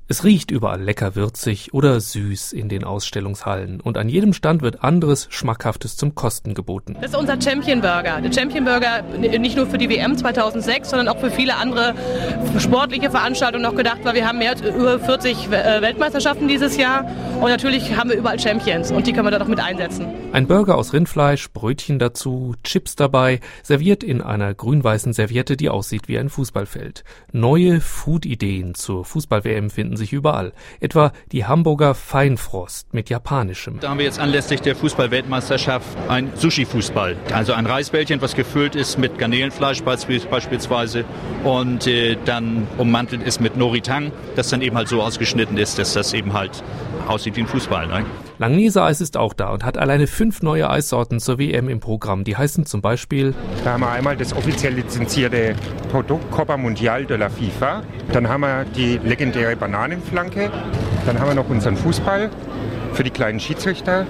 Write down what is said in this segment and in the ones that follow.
Es riecht überall lecker würzig oder süß in den Ausstellungshallen und an jedem Stand wird anderes Schmackhaftes zum Kosten geboten. Das ist unser Champion Burger. Der Champion Burger nicht nur für die WM 2006, sondern auch für viele andere sportliche Veranstaltungen noch gedacht, weil wir haben mehr als über 40 Weltmeisterschaften dieses Jahr und natürlich haben wir überall Champions und die können wir da noch mit einsetzen. Ein Burger aus Rindfleisch, Brötchen dazu, Chips dabei, serviert in einer grün-weißen Serviette, die aussieht wie ein Fußballfeld. Neue Food-Ideen zur Fußball-WM finden sich überall. Etwa die Hamburger Feinfrost mit Japanischem. Da haben wir jetzt anlässlich der Fußball-Weltmeisterschaft ein Sushi-Fußball. Also ein Reisbällchen, was gefüllt ist mit Garnelenfleisch beispielsweise und dann ummantelt ist mit Nori-Tang, das dann eben halt so ausgeschnitten ist, dass das eben halt aussieht wie ein Fußball. Ne? Langnese-Eis ist auch da und hat alleine 5 neue Eissorten zur WM im Programm. Die heißen zum Beispiel... Da haben wir einmal das offiziell lizenzierte Produkt Copa Mundial de la FIFA. Dann haben wir die legendäre Bananenflanke. Dann haben wir noch unseren Fußball für die kleinen Schiedsrichter.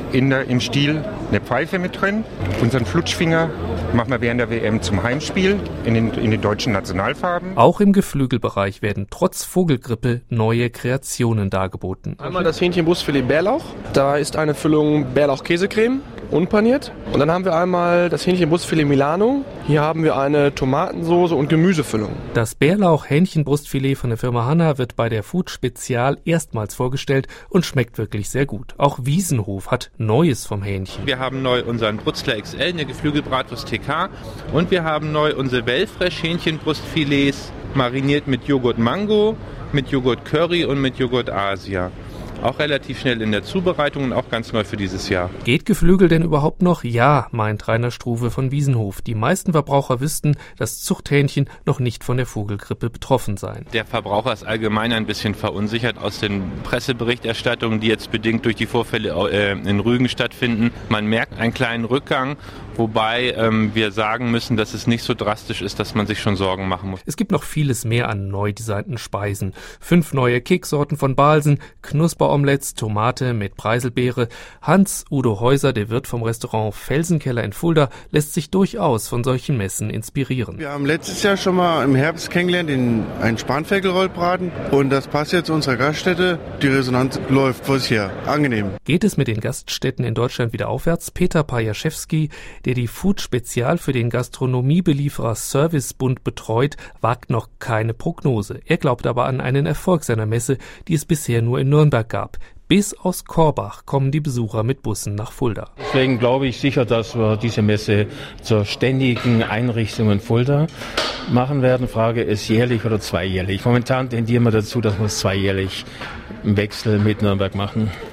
Im Stiel eine Pfeife mit drin. Unseren Flutschfinger machen wir während der WM zum Heimspiel in den deutschen Nationalfarben. Auch im Geflügelbereich werden trotz Vogelgrippe neue Kreationen dargeboten. Einmal das Hähnchenbrustfilet Bärlauch. Da ist eine Füllung Bärlauch-Käsecreme, unpaniert. Und dann haben wir einmal das Hähnchenbrustfilet Milano. Hier haben wir eine Tomatensoße und Gemüsefüllung. Das Bärlauch-Hähnchenbrustfilet von der Firma Hanna wird bei der Food Spezial erstmals vorgestellt und schmeckt wirklich sehr gut. Auch Wiesenhof hat Neues vom Hähnchen. Wir haben neu unseren Brutzler XL, eine Geflügelbratwurst TK. Und wir haben neu unsere Wellfresh Hähnchenbrustfilets mariniert mit Joghurt Mango, mit Joghurt Curry und mit Joghurt Asia. Auch relativ schnell in der Zubereitung und auch ganz neu für dieses Jahr. Geht Geflügel denn überhaupt noch? Ja, meint Rainer Struve von Wiesenhof. Die meisten Verbraucher wüssten, dass Zuchthähnchen noch nicht von der Vogelgrippe betroffen seien. Der Verbraucher ist allgemein ein bisschen verunsichert aus den Presseberichterstattungen, die jetzt bedingt durch die Vorfälle in Rügen stattfinden. Man merkt einen kleinen Rückgang, wobei wir sagen müssen, dass es nicht so drastisch ist, dass man sich schon Sorgen machen muss. Es gibt noch vieles mehr an neu designten Speisen. 5 neue Keksorten von Balsen, Knusperomelettes, Tomate mit Preiselbeere. Hans-Udo Häuser, der Wirt vom Restaurant Felsenkeller in Fulda, lässt sich durchaus von solchen Messen inspirieren. Wir haben letztes Jahr schon mal im Herbst kennengelernt einen Spanferkelrollbraten und das passt jetzt zu unserer Gaststätte. Die Resonanz läuft vor sich her. Angenehm. Geht es mit den Gaststätten in Deutschland wieder aufwärts? Peter Pajaschewski, der die Food Spezial für den Gastronomiebelieferer Servicebund betreut, wagt noch keine Prognose. Er glaubt aber an einen Erfolg seiner Messe, die es bisher nur in Nürnberg gab. Bis aus Korbach kommen die Besucher mit Bussen nach Fulda. Deswegen glaube ich sicher, dass wir diese Messe zur ständigen Einrichtung in Fulda machen werden. Frage ist jährlich oder zweijährlich. Momentan tendieren wir dazu, dass wir es zweijährlich im Wechsel mit Nürnberg machen.